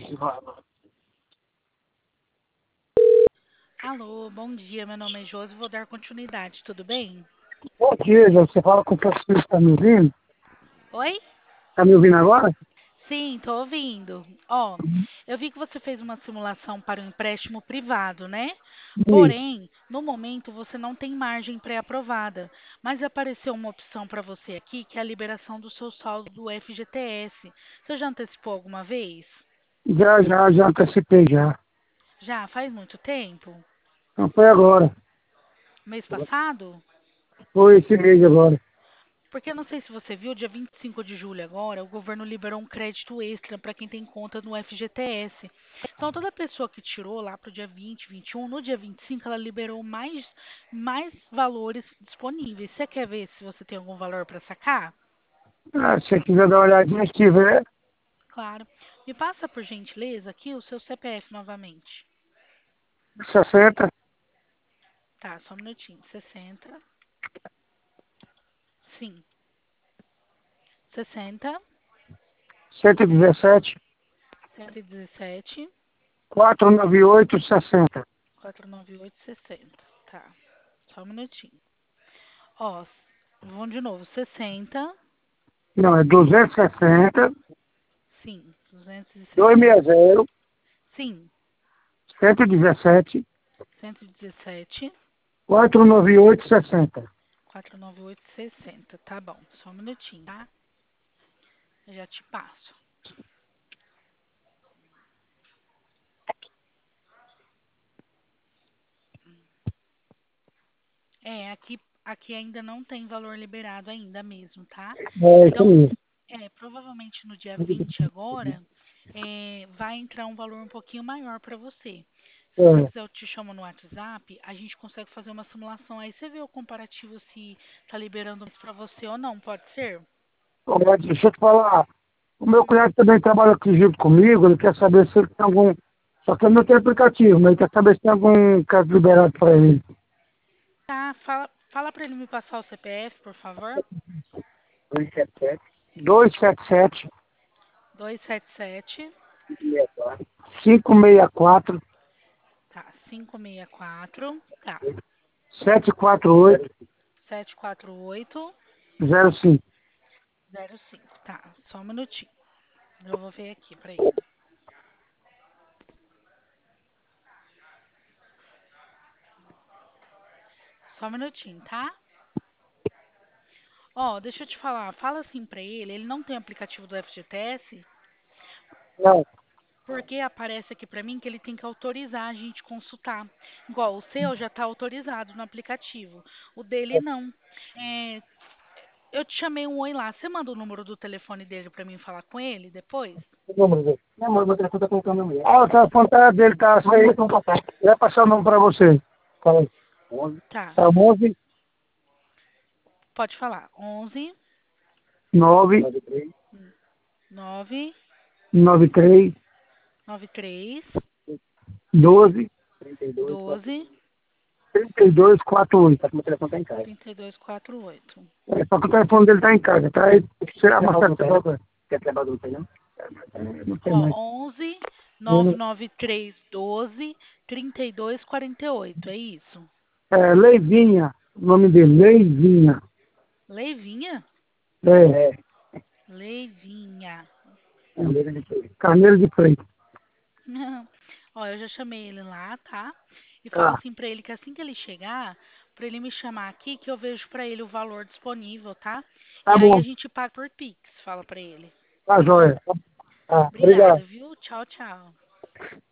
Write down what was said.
Alô, bom dia. Meu nome é Josi. Vou dar continuidade. Tudo bem? Bom dia, você fala com o Francisco, está me ouvindo? Oi? Está me ouvindo agora? Sim, tô ouvindo. Ó, eu vi que você fez uma simulação para um empréstimo privado, né? Isso. Porém, no momento você não tem margem pré-aprovada, mas apareceu uma opção para você aqui, que é a liberação do seu saldo do FGTS. Você já antecipou alguma vez? Já antecipei já. Já faz muito tempo? Não foi agora. Mês passado? Foi esse mês agora. Porque eu não sei se você viu, dia 25 de julho agora, o governo liberou um crédito extra para quem tem conta no FGTS. Então, toda pessoa que tirou lá para o dia 20, 21, no dia 25, ela liberou mais valores disponíveis. Você quer ver se você tem algum valor para sacar? Ah, se você quiser dar uma olhadinha, se tiver, Claro. Me passa, por gentileza, aqui o seu CPF novamente. 60, Tá, só um minutinho. 60. Sim. 60, 117, 117, 498, 60. 498, 60. Tá. Só um minutinho. Ó, vamos de novo. 60, Não, é 260, sim, 260. 260, Sim, 117, 117, 498, 60. 498, 60. Tá bom, só um minutinho, tá? Eu já te passo. Aqui ainda não tem valor liberado ainda mesmo, tá? É isso Então, mesmo. provavelmente no dia 20 agora, vai entrar um valor um pouquinho maior para você. Se você É. quiser, eu te chamo no WhatsApp, a gente consegue fazer uma simulação. Aí você vê o comparativo se tá liberando mais para você ou não, pode ser? Olha, deixa eu te falar. O meu cunhado também trabalha aqui junto comigo, ele quer saber se ele tem algum. Só que ele não tem aplicativo, mas ele quer saber se tem algum caso liberado para ele. Tá, fala para ele me passar o CPF, por favor. 277 277, 564 tá, 564, tá, 748 748, 05. 05, tá, só um minutinho. Eu vou ver aqui para ele. Só um minutinho, tá? Ó, deixa eu te falar, fala assim para ele não tem aplicativo do FGTS, Não, porque aparece aqui para mim que ele tem que autorizar a gente consultar. Igual o seu já está autorizado no aplicativo, o dele não. É, eu te chamei um oi lá, você manda o número do telefone dele para mim falar com ele depois? o número dele. Não, mas meu telefone tá colocando a mulher. Ah, o telefone tá dele, tá assim. Vai passar o nome para você. Fala aí. Tá, Tá 11 pode falar. 11 9 9 93 93 12 12 32 48. Só que meu telefone tá em casa. 3248. É, só que o telefone dele tá em casa, tá? Aí você amassa o telefone. Quer trabalhar do não? Não tem Ó, mais. 11 Eu não- 993 12 3248. É isso? É, Leivinha, o nome dele, Leivinha. Leivinha? É, Leivinha. Carneiro de Freitas. Ó, eu já chamei ele lá, tá? E fala Tá, assim pra ele que assim que ele chegar, pra ele me chamar aqui que eu vejo pra ele o valor disponível, tá? E tá aí a bom, gente paga por Pix, fala pra ele. tá joia. Tá, obrigado. Obrigada, viu? Tchau, tchau.